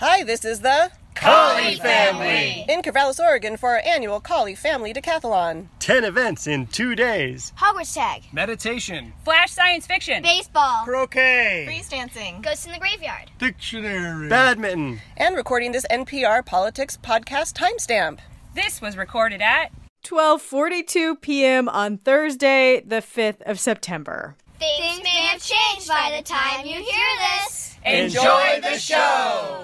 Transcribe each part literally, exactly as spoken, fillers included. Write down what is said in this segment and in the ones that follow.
Hi, this is the Colley Family! In Corvallis, Oregon for our annual Colley Family Decathlon. Ten events in two days. Hogwarts tag. Meditation. Flash science fiction. Baseball. Croquet. Freeze dancing. Ghosts in the graveyard. Dictionary. Badminton. And recording this N P R Politics podcast timestamp. This was recorded at twelve forty-two p.m. on Thursday, the fifth of September. Things may have changed by the time you hear this. Enjoy the show!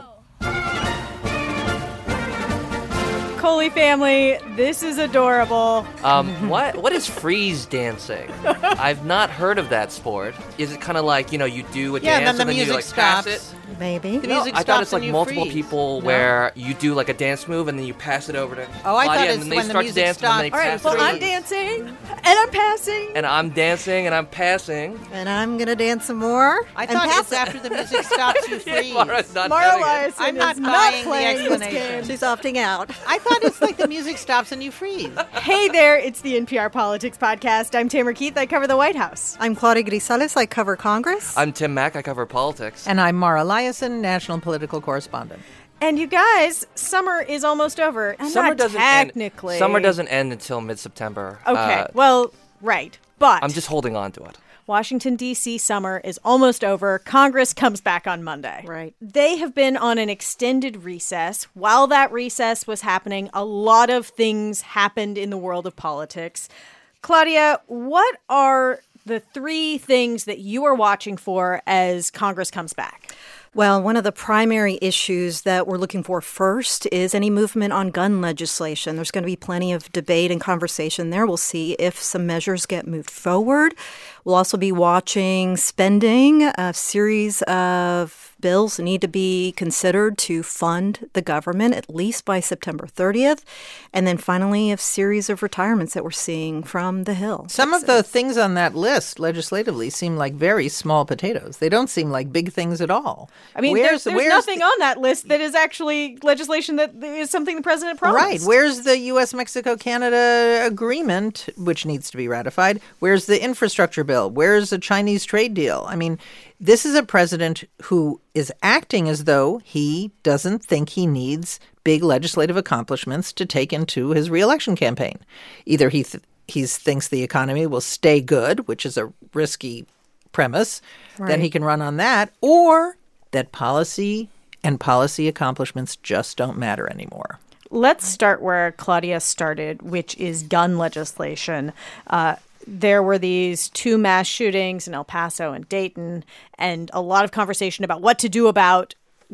Colley Family, this is adorable. Um, what what is freeze dancing? I've not heard of that sport. Is it kind of like, you know, you do a yeah, dance and then the and then music you like stops. pass it? Maybe. The No, music I stops thought it's and like you multiple freeze. people No. where you do like a dance move and then you pass it over to Oh, I Claudia, thought and it's then they when the start to music dance and then they stops. All right, pass well, it I'm over. dancing, and I'm passing. And I'm dancing and I'm passing. And I'm going to dance some more. I and thought pass it's it. after the music stops, you freeze. Mara's not Mara getting it. Eliason I'm not is not buying the playing this explanation. game. She's opting out. I thought it's like the music stops and you freeze. Hey there, it's the N P R Politics Podcast. I'm Tamara Keith. I cover the White House. I'm Claudia Grisales. I cover Congress. I'm Tim Mack. I cover politics. And I'm Mara Eliason, national political correspondent. And you guys, summer is almost over. And Summer not doesn't technically. end. Summer doesn't end until mid-September. Okay, Uh, well, right. But I'm just holding on to it. Washington, D C summer is almost over. Congress comes back on Monday. Right. They have been on an extended recess. While that recess was happening, a lot of things happened in the world of politics. Claudia, what are the three things that you are watching for as Congress comes back? Well, one of the primary issues that we're looking for first is any movement on gun legislation. There's going to be plenty of debate and conversation there. We'll see if some measures get moved forward. We'll also be watching spending. A series of bills need to be considered to fund the government at least by September thirtieth. And then finally, a series of retirements that we're seeing from the Hill. Some of the things on that list legislatively seem like very small potatoes. They don't seem like big things at all. I mean, Where's- there's, there's where's nothing the- on that list that is actually legislation that is something the president promised. Right. Where's the U S Mexico Canada agreement, which needs to be ratified? Where's the infrastructure bill? Where's the Chinese trade deal? I mean, this is a president who is acting as though he doesn't think he needs big legislative accomplishments to take into his reelection campaign. Either he th- he thinks the economy will stay good, which is a risky premise, Right. then he can run on that, or that policy and policy accomplishments just don't matter anymore. Let's start where Claudia started, which is gun legislation. Uh, there were these two mass shootings in El Paso and Dayton, and a lot of conversation about what to do about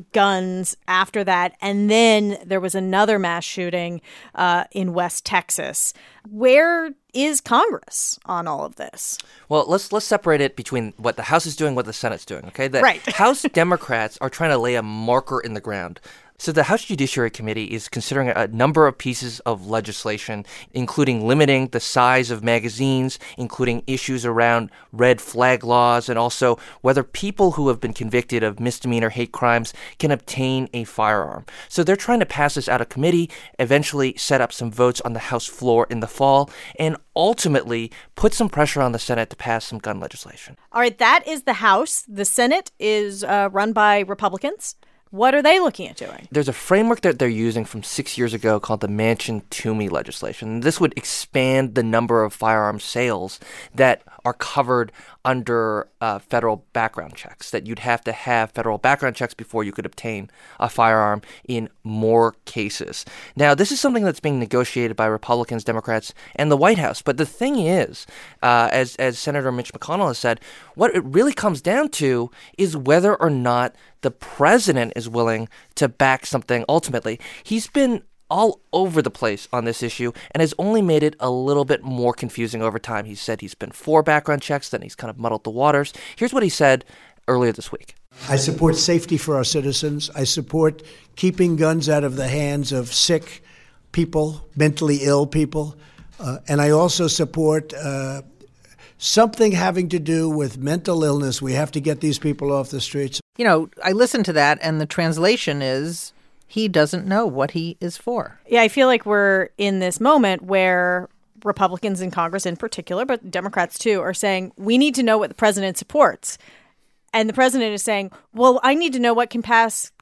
guns after that. And then there was another mass shooting uh, in West Texas. Where is Congress on all of this? Well, let's let's separate it between what the House is doing, what the Senate's doing, okay? The Right. House Democrats are trying to lay a marker in the ground. So the House Judiciary Committee is considering a number of pieces of legislation, including limiting the size of magazines, including issues around red flag laws, and also whether people who have been convicted of misdemeanor hate crimes can obtain a firearm. So they're trying to pass this out of committee, eventually set up some votes on the House floor in the fall, and ultimately put some pressure on the Senate to pass some gun legislation. All right, that is the House. The Senate is uh, run by Republicans. What are they looking at doing? There's a framework that they're using from six years ago called the Manchin-Toomey legislation. This would expand the number of firearm sales that are covered under uh, federal background checks, that you'd have to have federal background checks before you could obtain a firearm in more cases. Now, this is something that's being negotiated by Republicans, Democrats, and the White House. But the thing is, uh, as, as Senator Mitch McConnell has said, what it really comes down to is whether or not the president is willing to back something ultimately. He's been all over the place on this issue and has only made it a little bit more confusing over time. He said he's been for background checks, then he's kind of muddled the waters. Here's what he said earlier this week. I support safety for our citizens. I support keeping guns out of the hands of sick people, mentally ill people. Uh, and I also support uh, something having to do with mental illness. We have to get these people off the streets. You know, I listened to that, and the translation is he doesn't know what he is for. Yeah, I feel like we're in this moment where Republicans in Congress in particular, but Democrats too, are saying we need to know what the president supports. And the president is saying, well, I need to know what can pass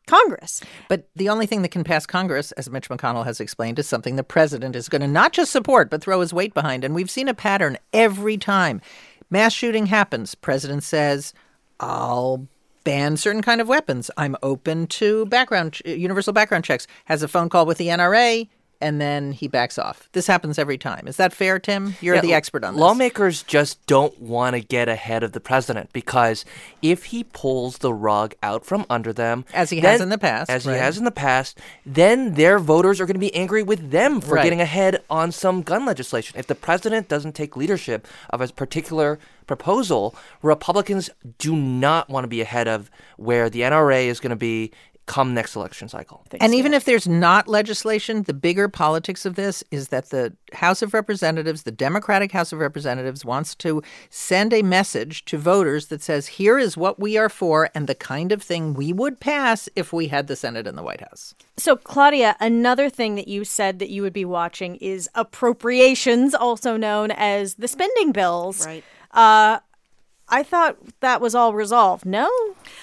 Congress. But the only thing that can pass Congress, as Mitch McConnell has explained, is something the president is going to not just support, but throw his weight behind. And we've seen a pattern every time. Mass shooting happens. President says, I'll ban certain kind of weapons. I'm open to background, universal background checks. Has a phone call with the N R A, and then he backs off. This happens every time. Is that fair, Tim? You're yeah, the expert on this. Lawmakers just don't want to get ahead of the president because if he pulls the rug out from under them, as he then, has in the past, as right. he has in the past, then their voters are going to be angry with them for right. getting ahead on some gun legislation. If the president doesn't take leadership of a particular proposal, Republicans do not want to be ahead of where the N R A is going to be come next election cycle. And even if there's not legislation, the bigger politics of this is that the House of Representatives, the Democratic House of Representatives, wants to send a message to voters that says, here is what we are for and the kind of thing we would pass if we had the Senate and the White House. So, Claudia, another thing that you said that you would be watching is appropriations, also known as the spending bills. Right. Uh, I thought that was all resolved. No?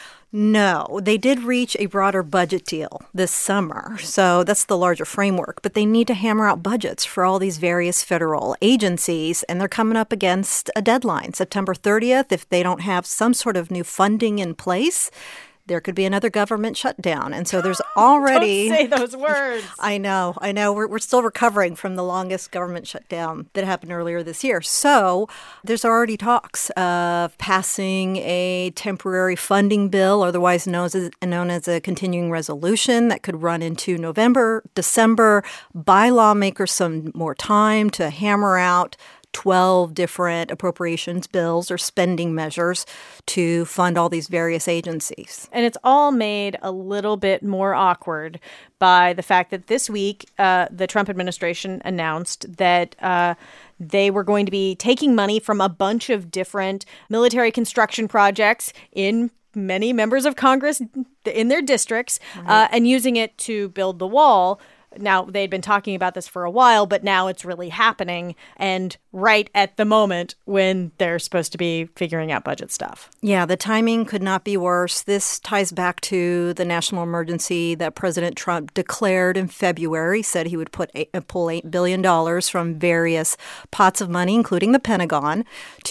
No, they did reach a broader budget deal this summer. So that's the larger framework. But they need to hammer out budgets for all these various federal agencies. And they're coming up against a deadline, September thirtieth. If they don't have some sort of new funding in place, there could be another government shutdown. And so there's already... Don't say those words. I know. I know. We're, we're still recovering from the longest government shutdown that happened earlier this year. So there's already talks of passing a temporary funding bill, otherwise known as, known as a continuing resolution that could run into November, December, buy lawmakers some more time to hammer out twelve different appropriations bills or spending measures to fund all these various agencies. And it's all made a little bit more awkward by the fact that this week uh, the Trump administration announced that uh, they were going to be taking money from a bunch of different military construction projects in many members of Congress in their districts right. uh, and using it to build the wall. Now, they'd been talking about this for a while, but now it's really happening, and right at the moment when they're supposed to be figuring out budget stuff. Yeah, the timing could not be worse. This ties back to the national emergency that President Trump declared in February, said he would put eight, pull eight billion dollars from various pots of money, including the Pentagon,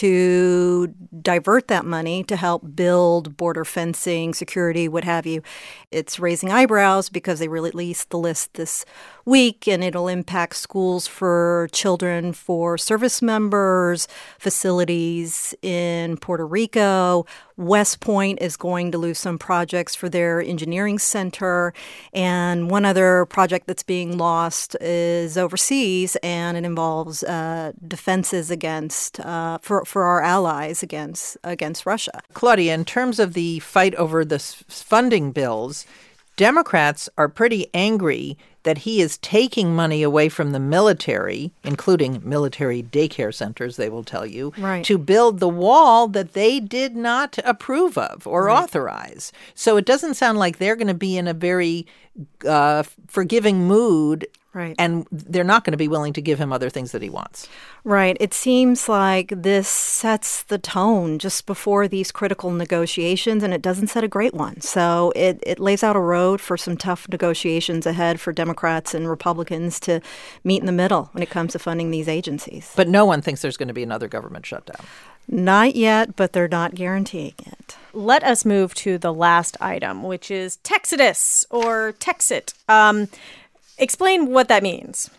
to divert that money to help build border fencing, security, what have you. It's raising eyebrows because they released the list this week, and it'll impact schools for children, for service members, facilities in Puerto Rico. West Point is going to lose some projects for their engineering center. And one other project that's being lost is overseas, and it involves uh, defenses against uh, for for our allies against against Russia. Claudia, in terms of the fight over the funding bills, Democrats are pretty angry that he is taking money away from the military, including military daycare centers, they will tell you, right. to build the wall that they did not approve of or right. authorize. So it doesn't sound like they're going to be in a very uh, forgiving mood. Right. And they're not going to be willing to give him other things that he wants. Right. It seems like this sets the tone just before these critical negotiations, and it doesn't set a great one. So it, it lays out a road for some tough negotiations ahead for Democrats and Republicans to meet in the middle when it comes to funding these agencies. But no one thinks there's going to be another government shutdown. Not yet, but they're not guaranteeing it. Let us move to the last item, which is Texodus or Texit. Um Explain what that means.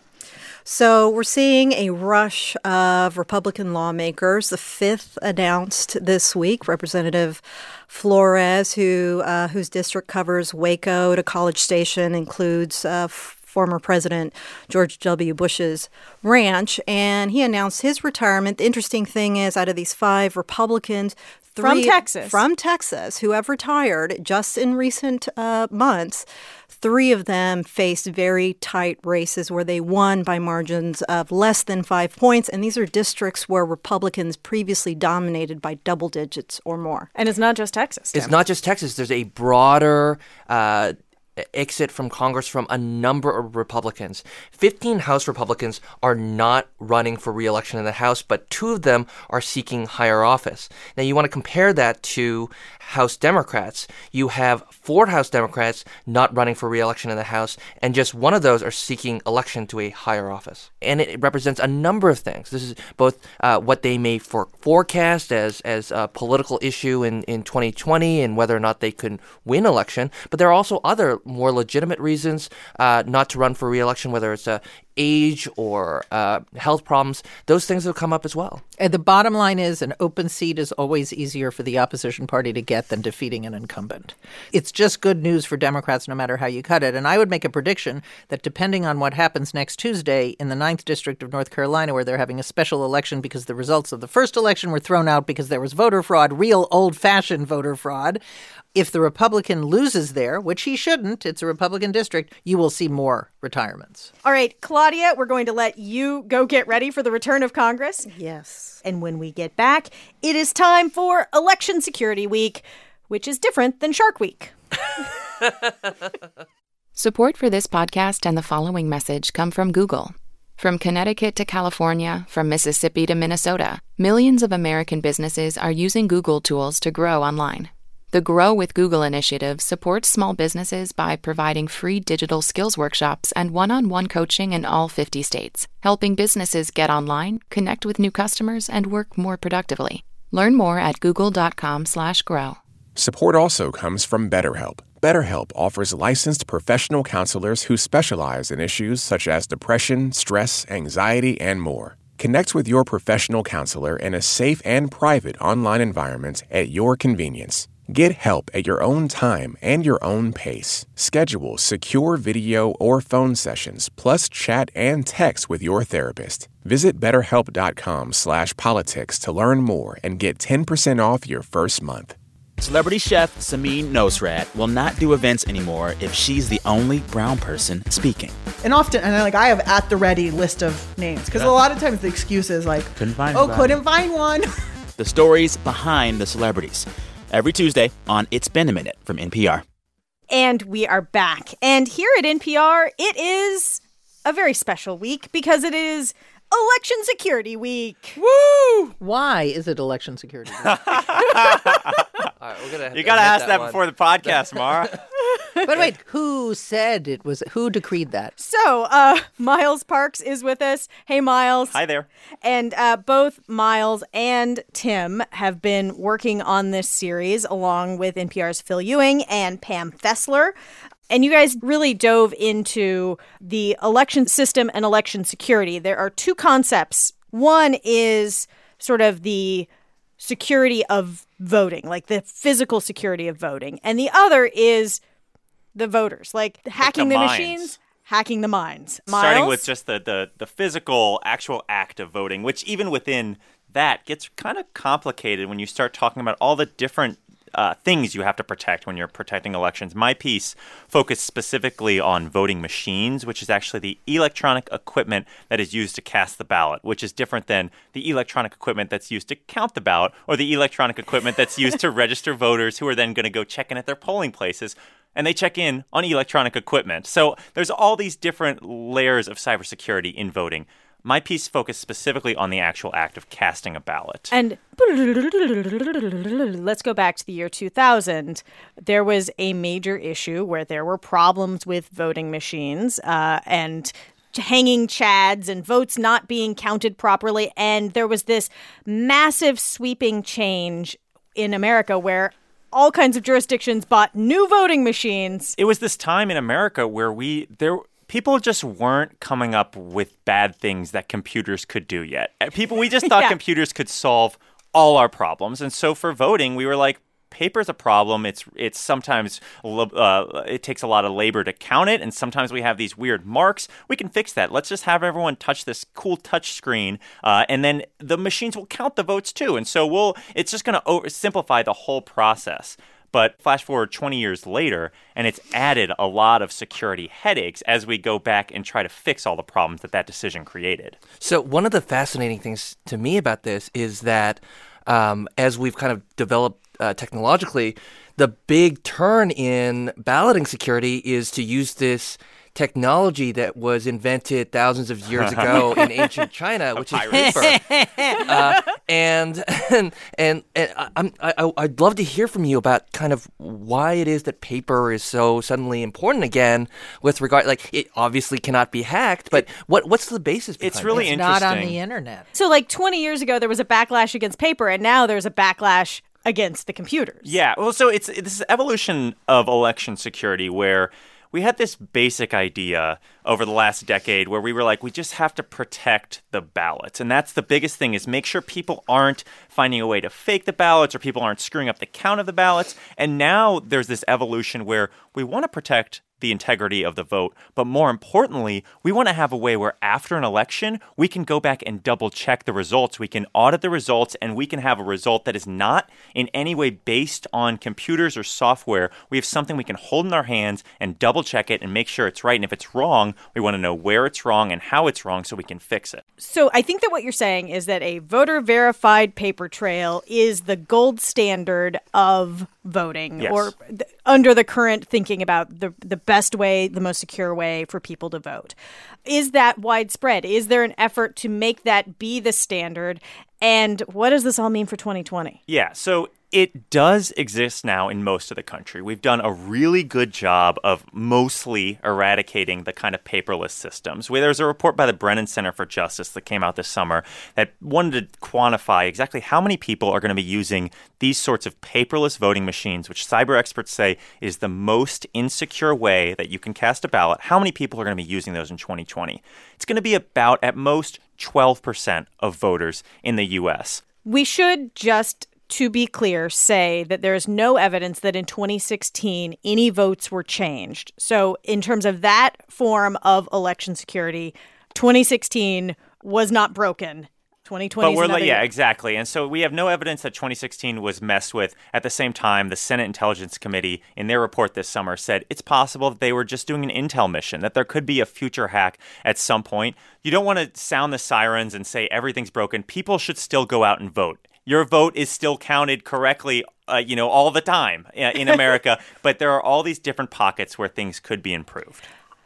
So we're seeing a rush of Republican lawmakers. The fifth announced this week, Representative Flores, who uh, whose district covers Waco to College Station, includes uh, former President George W. Bush's ranch, and he announced his retirement. The interesting thing is, out of these five Republicans, three from Texas, from Texas, who have retired just in recent uh, months, three of them faced very tight races where they won by margins of less than five points. And these are districts where Republicans previously dominated by double digits or more. And it's not just Texas, Tim. It's not just Texas. There's a broader uh, exit from Congress from a number of Republicans. fifteen House Republicans are not running for re-election in the House, but two of them are seeking higher office. Now, you want to compare that to House Democrats. You have four House Democrats not running for re-election in the House, and just one of those are seeking election to a higher office. And it represents a number of things. This is both uh, what they may for- forecast as, as a political issue in, in twenty twenty and whether or not they could win election, but there are also other more legitimate reasons uh, not to run for re-election, whether it's uh, age or uh, health problems. Those things have come up as well. And the bottom line is an open seat is always easier for the opposition party to get than defeating an incumbent. It's just good news for Democrats no matter how you cut it. And I would make a prediction that depending on what happens next Tuesday in the ninth District of North Carolina, where they're having a special election because the results of the first election were thrown out because there was voter fraud, real old-fashioned voter fraud, if the Republican loses there, which he shouldn't, it's a Republican district, you will see more retirements. All right, Claudia, we're going to let you go get ready for the return of Congress. Yes. And when we get back, it is time for Election Security Week, which is different than Shark Week. Support for this podcast and the following message come from Google. From Connecticut to California, from Mississippi to Minnesota, millions of American businesses are using Google tools to grow online. The Grow with Google initiative supports small businesses by providing free digital skills workshops and one-on-one coaching in all fifty states, helping businesses get online, connect with new customers, and work more productively. Learn more at google.com slash grow. Support also comes from BetterHelp. BetterHelp offers licensed professional counselors who specialize in issues such as depression, stress, anxiety, and more. Connect with your professional counselor in a safe and private online environment at your convenience. Get help at your own time and your own pace. Schedule secure video or phone sessions, plus chat and text with your therapist. Visit betterhelp.com slash politics to learn more and get ten percent off your first month. Celebrity chef Samin Nosrat will not do events anymore if she's the only brown person speaking. And often, and like I have at the ready list of names, because a lot of times the excuse is like, couldn't find oh, anybody. couldn't find one. The stories behind the celebrities. Every Tuesday on It's Been a Minute from N P R. And we are back. And here at N P R, it is a very special week because it is Election Security Week. Woo! Why is it Election Security Week? All right, we're gonna you got to ask that, that before the podcast, Mara. But wait, who said it was, who decreed that? So, uh, Miles Parks is with us. Hey, Miles. Hi there. And uh, both Miles and Tim have been working on this series along with N P R's Phil Ewing and Pam Fessler. And you guys really dove into the election system and election security. There are two concepts. One is sort of the security of voting, like the physical security of voting. And the other is the voters, like hacking like the, the minds. machines, hacking the minds. Miles? Starting with just the, the, the physical, actual act of voting, which even within that gets kind of complicated when you start talking about all the different Uh, things you have to protect when you're protecting elections. My piece focused specifically on voting machines, which is actually the electronic equipment that is used to cast the ballot, which is different than the electronic equipment that's used to count the ballot or the electronic equipment that's used to register voters who are then going to go check in at their polling places. And they check in on electronic equipment. So there's all these different layers of cybersecurity in voting. My piece focused specifically on the actual act of casting a ballot. And let's go back to the year two thousand. There was a major issue where there were problems with voting machines uh, and hanging chads and votes not being counted properly. And there was this massive sweeping change in America where all kinds of jurisdictions bought new voting machines. It was this time in America where we there. People just weren't coming up with bad things that computers could do yet. People, we just thought yeah. computers could solve all our problems. And so for voting, we were like, paper's a problem. It's it's sometimes, uh, it takes a lot of labor to count it. And sometimes we have these weird marks. We can fix that. Let's just have everyone touch this cool touch screen. Uh, and then the machines will count the votes too. And so we'll it's just going to over- simplify the whole process. But flash forward twenty years later, and it's added a lot of security headaches as we go back and try to fix all the problems that that decision created. So one of the fascinating things to me about this is that um, as we've kind of developed uh, technologically, the big turn in balloting security is to use this technology that was invented thousands of years ago in ancient China, which is paper. uh, and and and, and I, I, I'd love to hear from you about kind of why it is that paper is so suddenly important again. With regard, like it obviously cannot be hacked, but what what's the basis behind It's really it? It's interesting. not on the internet. So, like twenty years ago, there was a backlash against paper, and now there's a backlash against the computers. Yeah, well, so it's this evolution of election security where we had this basic idea over the last decade where we were like, we just have to protect the ballots. And that's the biggest thing, is make sure people aren't finding a way to fake the ballots or people aren't screwing up the count of the ballots. And now there's this evolution where we want to protect the integrity of the vote. But more importantly, we want to have a way where after an election, we can go back and double check the results. We can audit the results, and we can have a result that is not in any way based on computers or software. We have something we can hold in our hands and double check it and make sure it's right. And if it's wrong, we want to know where it's wrong and how it's wrong so we can fix it. So I think that what you're saying is that a voter verified paper trail is the gold standard of voting, Yes. or th- under the current thinking about the the best way, the most secure way for people to vote. Is that widespread? Is there an effort to make that be the standard? And what does this all mean for twenty twenty? Yeah, so it does exist now in most of the country. We've done a really good job of mostly eradicating the kind of paperless systems. Where there's a report by the Brennan Center for Justice that came out this summer that wanted to quantify exactly how many people are going to be using these sorts of paperless voting machines, which cyber experts say is the most insecure way that you can cast a ballot. How many people are going to be using those in twenty twenty? It's going to be about, at most, twelve percent of voters in the U S. We should just, to be clear, say that there is no evidence that in twenty sixteen any votes were changed. So in terms of that form of election security, twenty sixteen was not broken. twenty twenty But we're is another like, yeah, year. exactly. And so we have no evidence that twenty sixteen was messed with. At the same time, the Senate Intelligence Committee, in their report this summer, said it's possible that they were just doing an intel mission, that there could be a future hack at some point. You don't want to sound the sirens and say everything's broken. People should still go out and vote. Your vote is still counted correctly, uh, you know, all the time uh, in America. But there are all these different pockets where things could be improved.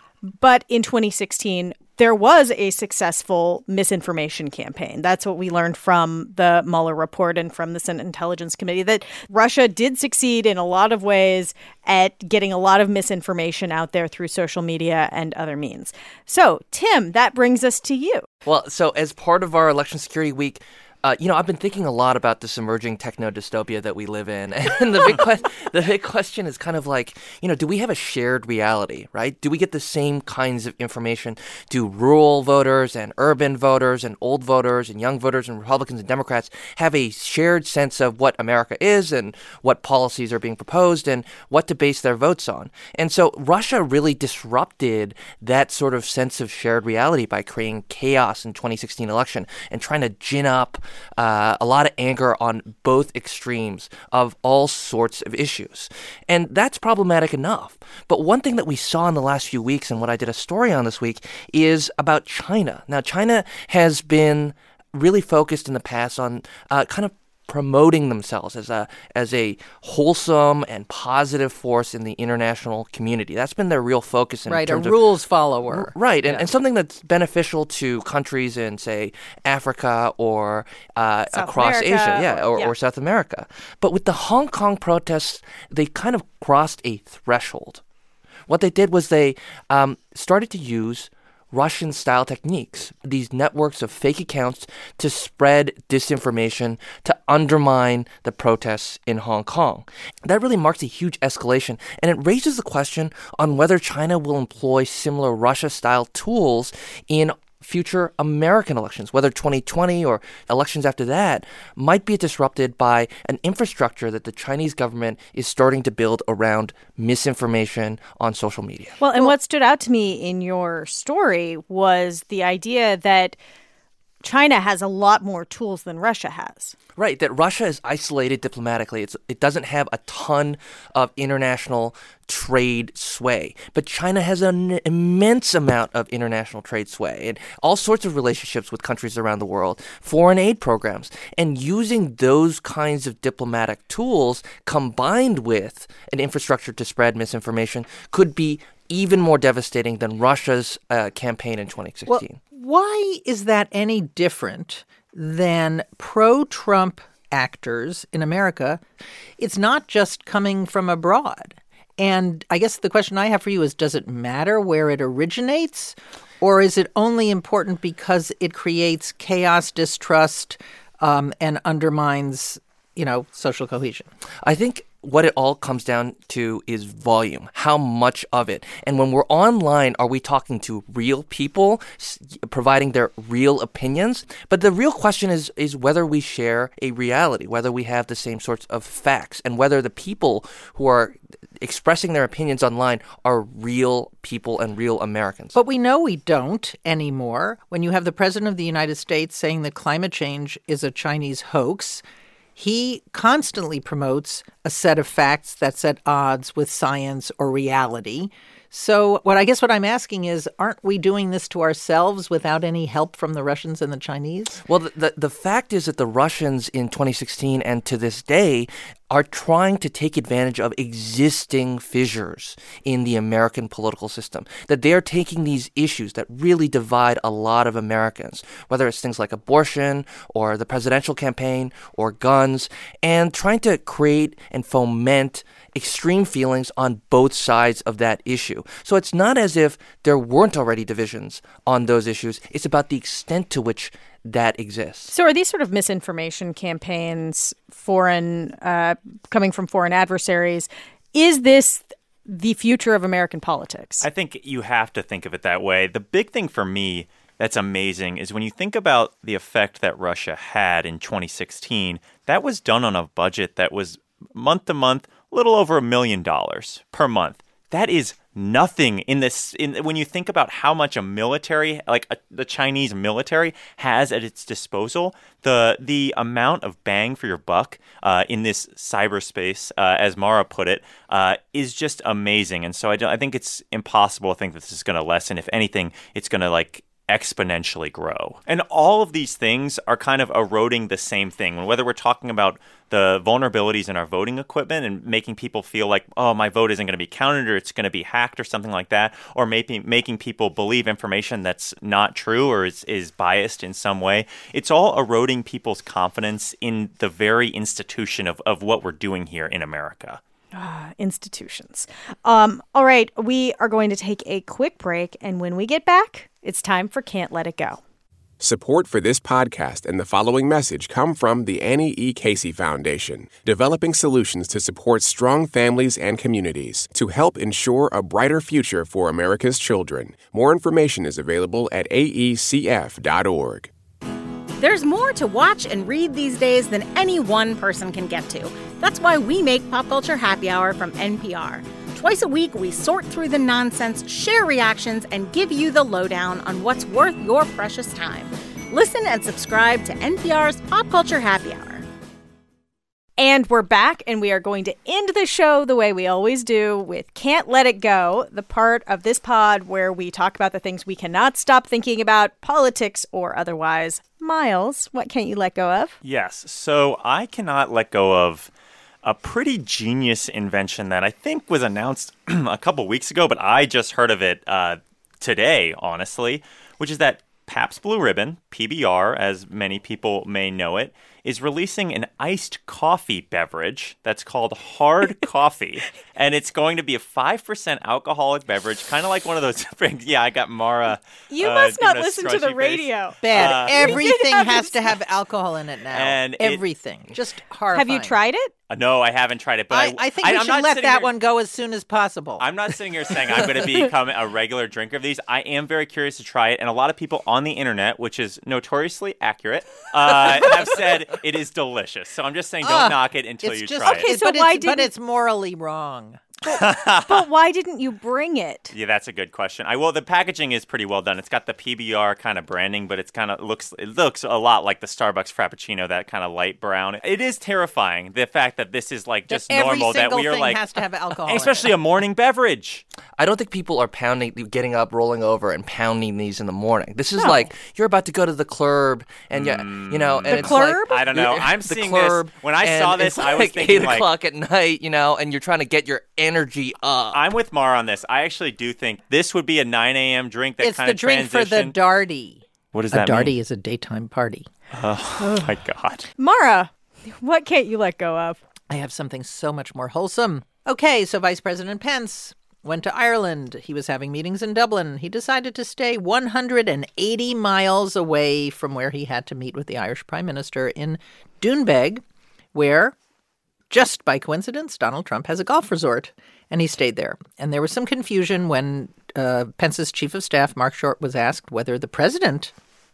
But in twenty sixteen, there was a successful misinformation campaign. That's what we learned from the Mueller report and from the Senate Intelligence Committee, that Russia did succeed in a lot of ways at getting a lot of misinformation out there through social media and other means. So, Tim, that brings us to you. Well, so as part of our Election Security Week, Uh, you know, I've been thinking a lot about this emerging techno-dystopia that we live in. And the big, que- the big question is kind of like, you know, do we have a shared reality, right? Do we get the same kinds of information? Do rural voters and urban voters and old voters and young voters and Republicans and Democrats have a shared sense of what America is and what policies are being proposed and what to base their votes on? And so Russia really disrupted that sort of sense of shared reality by creating chaos in twenty sixteen election and trying to gin up Uh, a lot of anger on both extremes of all sorts of issues. And that's problematic enough. But one thing that we saw in the last few weeks, and what I did a story on this week, is about China. Now, China has been really focused in the past on uh, kind of promoting themselves as a as a wholesome and positive force in the international community. That's been their real focus in Right, a terms of rules follower. Right, and, Yeah. and something that's beneficial to countries in, say, Africa or uh, South across America, Asia, yeah, or- or, yeah. or South America. But with the Hong Kong protests, they kind of crossed a threshold. What they did was they um, started to use Russian-style techniques, these networks of fake accounts to spread disinformation, to undermine the protests in Hong Kong. That really marks a huge escalation, and it raises the question on whether China will employ similar Russia-style tools in future American elections, whether twenty twenty or elections after that, might be disrupted by an infrastructure that the Chinese government is starting to build around misinformation on social media. Well, and what stood out to me in your story was the idea that China has a lot more tools than Russia has. Right, that Russia is isolated diplomatically. It's, it doesn't have a ton of international trade sway. But China has an immense amount of international trade sway and all sorts of relationships with countries around the world, foreign aid programs. And using those kinds of diplomatic tools combined with an infrastructure to spread misinformation could be even more devastating than Russia's uh, campaign in twenty sixteen. Well, why is that any different than pro-Trump actors in America? It's not just coming from abroad. And I guess the question I have for you is, does it matter where it originates? Or is it only important because it creates chaos, distrust, um, and undermines, you know, social cohesion? I think what it all comes down to is volume, how much of it. And when we're online, are we talking to real people, s- providing their real opinions? But the real question is is whether we share a reality, whether we have the same sorts of facts, and whether the people who are expressing their opinions online are real people and real Americans. But we know we don't anymore. When you have the President of the United States saying that climate change is a Chinese hoax, he constantly promotes a set of facts that's at odds with science or reality. So what I guess what I'm asking is, aren't we doing this to ourselves without any help from the Russians and the Chinese? Well, the, the, the fact is that the Russians in twenty sixteen and to this day are trying to take advantage of existing fissures in the American political system, that they are taking these issues that really divide a lot of Americans, whether it's things like abortion or the presidential campaign or guns, and trying to create and foment extreme feelings on both sides of that issue. So it's not as if there weren't already divisions on those issues. It's about the extent to which that exists. So are these sort of misinformation campaigns, foreign, uh, coming from foreign adversaries, is this the future of American politics? I think you have to think of it that way. The big thing for me that's amazing is when you think about the effect that Russia had in twenty sixteen, that was done on a budget that was month to month, a little over a million dollars per month. That is nothing in this. In when you think about how much a military, like a, the Chinese military, has at its disposal, the the amount of bang for your buck uh, in this cyberspace, uh, as Mara put it, uh, is just amazing. And so I, don't, I think it's impossible to think that this is going to lessen. If anything, it's going to like exponentially grow. And all of these things are kind of eroding the same thing. Whether we're talking about the vulnerabilities in our voting equipment and making people feel like, oh, my vote isn't going to be counted or it's going to be hacked or something like that, or maybe making people believe information that's not true or is, is biased in some way. It's all eroding people's confidence in the very institution of, of what we're doing here in America. Ah, institutions. Um, all right, we are going to take a quick break, and when we get back, it's time for Can't Let It Go. Support for this podcast and the following message come from the Annie E. Casey Foundation, developing solutions to support strong families and communities to help ensure a brighter future for America's children. More information is available at A E C F dot org. There's more to watch and read these days than any one person can get to. That's why we make Pop Culture Happy Hour from N P R. Twice a week, we sort through the nonsense, share reactions, and give you the lowdown on what's worth your precious time. Listen and subscribe to N P R's Pop Culture Happy Hour. And we're back, and we are going to end the show the way we always do with Can't Let It Go, the part of this pod where we talk about the things we cannot stop thinking about, politics or otherwise. Miles, what can't you let go of? Yes, so I cannot let go of a pretty genius invention that I think was announced a couple weeks ago, but I just heard of it uh, today, honestly, which is that Pabst Blue Ribbon, P B R, as many people may know it, is releasing an iced coffee beverage that's called Hard Coffee. And it's going to be a five percent alcoholic beverage, kind of like one of those drinks. Yeah, I got Mara. You uh, must not doing a listen to the scrunchy radio. face. Bad. Uh, Everything has to have alcohol in it now. And it- Everything. Just horrifying. Have you tried it? Uh, no, I haven't tried it. But I, I, I think we I'm should not let sitting that here- one go as soon as possible. I'm not sitting here saying I'm going to become a regular drinker of these. I am very curious to try it. And a lot of people on the internet, which is notoriously accurate, uh, have said it is delicious. So I'm just saying don't Ugh, knock it until it's you just, try Okay, it. so but why it's, But didn't- it's morally wrong. But why didn't you bring it? Yeah, that's a good question. I well, the packaging is pretty well done. It's got the P B R kind of branding, but it's kind of looks it looks a lot like the Starbucks Frappuccino, that kind of light brown. It is terrifying, the fact that this is like just that normal, that we are thing like has to have alcohol, especially a morning beverage. I don't think people are pounding, getting up, rolling over, and pounding these in the morning. This is No. like you're about to go to the club, and you, you know, and The it's club? like I don't know. you're- I'm the seeing club, this when I and saw this. it's I was like thinking eight like o'clock at night, you know, and you're trying to get your energy up. I'm with Mar on this. I actually do think this would be a nine a.m. drink that It's kind the of drink for the transitioned- darty. What does a that darty mean? is a daytime party. Oh my God. Mara, what can't you let go of? I have something so much more wholesome. Okay, so Vice President Pence went to Ireland. He was having meetings in Dublin. He decided to stay one hundred eighty miles away from where he had to meet with the Irish Prime Minister in Doonbeg, where, just by coincidence, Donald Trump has a golf resort, and he stayed there. And there was some confusion when uh, Pence's chief of staff, Mark Short, was asked whether the president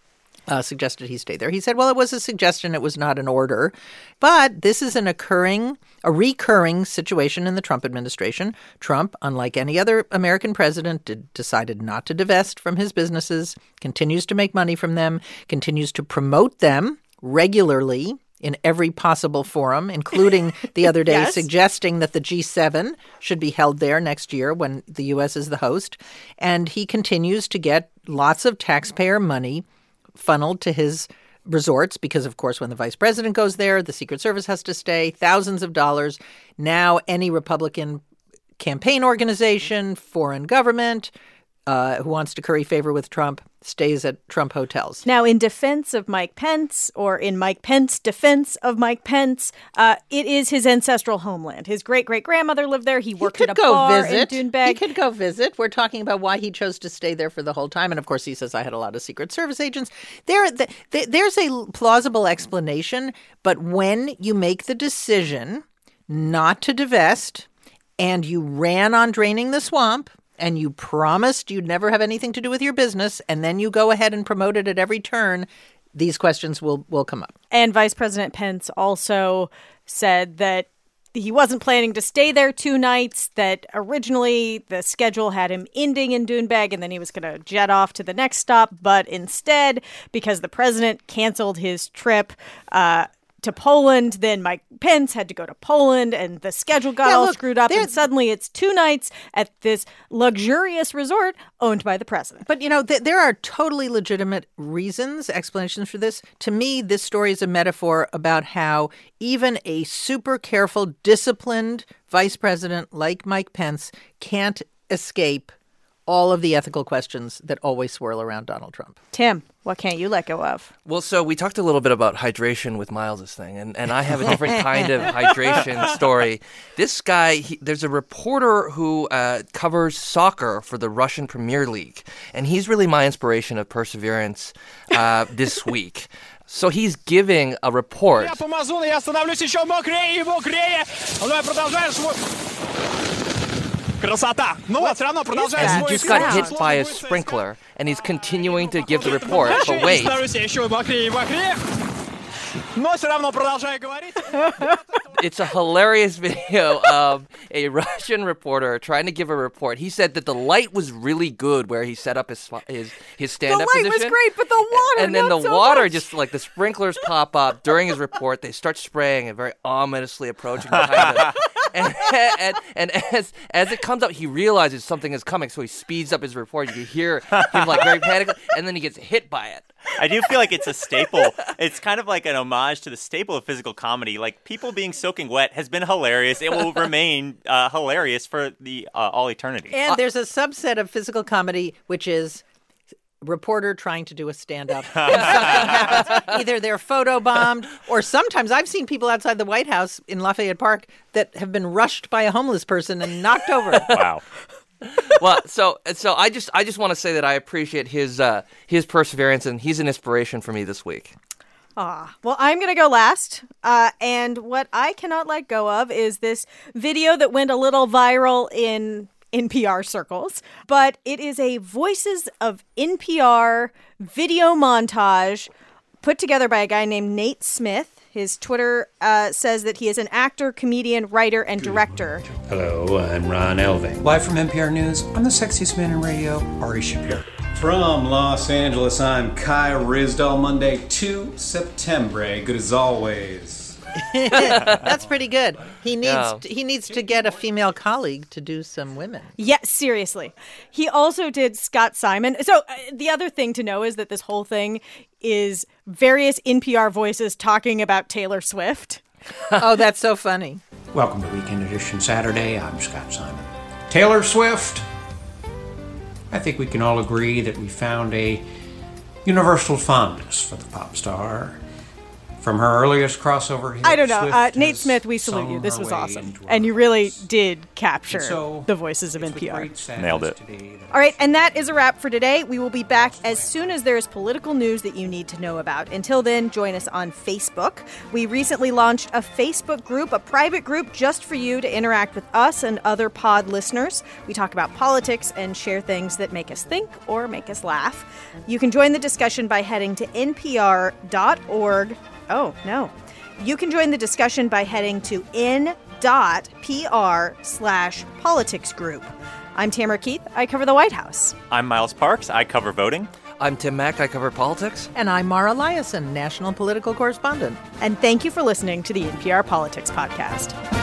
uh, suggested he stay there. He said, well, it was a suggestion. It was not an order. But this is an occurring, a recurring situation in the Trump administration. Trump, unlike any other American president, did, decided not to divest from his businesses, continues to make money from them, continues to promote them regularly in every possible forum, including the other day Yes. suggesting that the G seven should be held there next year when the U S is the host. And he continues to get lots of taxpayer money funneled to his resorts because, of course, when the vice president goes there, the Secret Service has to stay, thousands of dollars. Now any Republican campaign organization, foreign government, uh, who wants to curry favor with Trump stays at Trump hotels. Now, in defense of Mike Pence, or in Mike Pence's defense of Mike Pence, uh, it is his ancestral homeland. His great-great-grandmother lived there. He worked He could at a go bar visit. in Doonbeg. He could go visit. We're talking about why he chose to stay there for the whole time. And of course, he says, I had a lot of Secret Service agents. There, the, the, there's a plausible explanation. But when you make the decision not to divest and you ran on draining the swamp, and you promised you'd never have anything to do with your business, and then you go ahead and promote it at every turn, these questions will, will come up. And Vice President Pence also said that he wasn't planning to stay there two nights, that originally the schedule had him ending in Doonbeg and then he was going to jet off to the next stop. But instead, because the president canceled his trip uh, to Poland, then Mike Pence had to go to Poland and the schedule got Yeah, all look, screwed up. there- And suddenly it's two nights at this luxurious resort owned by the president. But, you know, th- there are totally legitimate reasons, explanations for this. To me, this story is a metaphor about how even a super careful, disciplined vice president like Mike Pence can't escape all of the ethical questions that always swirl around Donald Trump. Tim, what can't you let go of? Well, so we talked a little bit about hydration with Miles' thing, and, and I have a different kind of hydration story. This guy, he, there's a reporter who uh, covers soccer for the Russian Premier League, and he's really my inspiration of perseverance uh, this week. So he's giving a report. Я помазун, я становлюсь еще мокрее и мокрее. Ну, я продолжаю свой... Красота. Ну вот, все равно продолжаю And he свой just got эфир. hit by a sprinkler, and he's continuing to give the report. But wait, Становлюсь еще мокрее и мокрее. Но все равно продолжаю говорить. it's a hilarious video of a Russian reporter trying to give a report. He said that the light was really good where he set up his his, his stand-up the light position. was great, but the water, And then not the so water much. just like the sprinklers pop up during his report. They start spraying and very ominously approaching behind him. And, and, and as as it comes up, he realizes something is coming, so he speeds up his report. You can hear him like very panicked, and then he gets hit by it. I do feel like it's a staple. It's kind of like an homage to the staple of physical comedy. Like, people being soaking wet has been hilarious. It will remain uh, hilarious for the uh, all eternity. And there's a subset of physical comedy, which is reporter trying to do a stand-up. And something happens. Either they're photobombed, or sometimes I've seen people outside the White House in Lafayette Park that have been rushed by a homeless person and knocked over. Wow. Well, so so I just I just want to say that I appreciate his uh, his perseverance, and he's an inspiration for me this week. Ah, well, I'm going to go last. Uh, and what I cannot let go of is this video that went a little viral in N P R circles. But it is a Voices of N P R video montage put together by a guy named Nate Smith. His Twitter uh, says that he is an actor, comedian, writer, and director. Hello, I'm Ron Elving. Live from N P R News, I'm the sexiest man in radio, Ari Shapiro. From Los Angeles, I'm Kai Rizdal. Monday, the second of September. Good as always. That's pretty good. He needs Yeah. to, he needs to get a female colleague to do some women. Yes, seriously. He also did Scott Simon. So uh, the other thing to know is that this whole thing is various N P R voices talking about Taylor Swift. Oh, that's so funny. Welcome to Weekend Edition Saturday. I'm Scott Simon. Taylor Swift. I think we can all agree that we found a universal fondness for the pop star. From her earliest crossover hit, I don't know. Swift Uh, Nate has Smith, we salute sung you. This her was way awesome. into And you really did capture And so, the voices of N P R. Nailed it. All right, and that is a wrap for today. We will be back as soon as there is political news that you need to know about. Until then, join us on Facebook. We recently launched a Facebook group, a private group just for you to interact with us and other pod listeners. We talk about politics and share things that make us think or make us laugh. You can join the discussion by heading to N P R dot org. Oh, no. You can join the discussion by heading to n.pr slash politics group. I'm Tamara Keith. I cover the White House. I'm Miles Parks. I cover voting. I'm Tim Mack. I cover politics. And I'm Mara Liasson, national political correspondent. And thank you for listening to the N P R Politics Podcast.